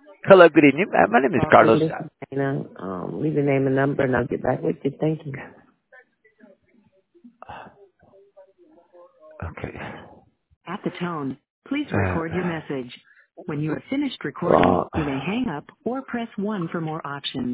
Hello, good evening. My name is Calling. Carlos. This is Dana. Leave your name and number, and I'll get back with you. Thank you. Okay. At the tone, please Uh, record your message. When you have finished recording, well, you may hang up or press 1 for more options.